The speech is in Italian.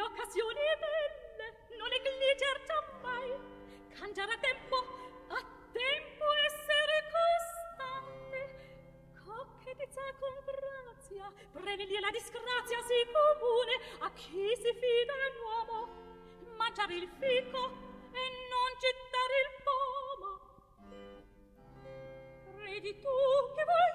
occasioni belle non negliger giammai, cangiare a tempo essere costante, cocchetezza con grazia, prevenire la disgrazia si comune a chi si fida un uomo, mangiare il fico e non gettare il pomo. Credi tu che vuoi